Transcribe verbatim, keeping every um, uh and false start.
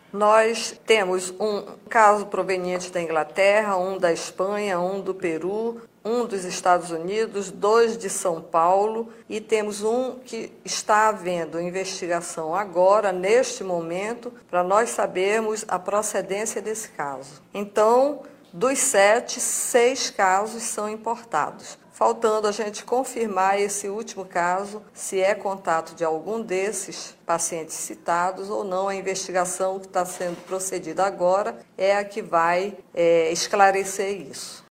Nós temos um caso proveniente da Inglaterra, um da Espanha, um do Peru, um dos Estados Unidos, dois de São Paulo e temos um que está havendo investigação agora, neste momento, para nós sabermos a procedência desse caso. Então, dos sete, seis casos são importados. Faltando a gente confirmar esse último caso, se é contato de algum desses pacientes citados ou não. A investigação que está sendo procedida agora é a que vai é, esclarecer isso.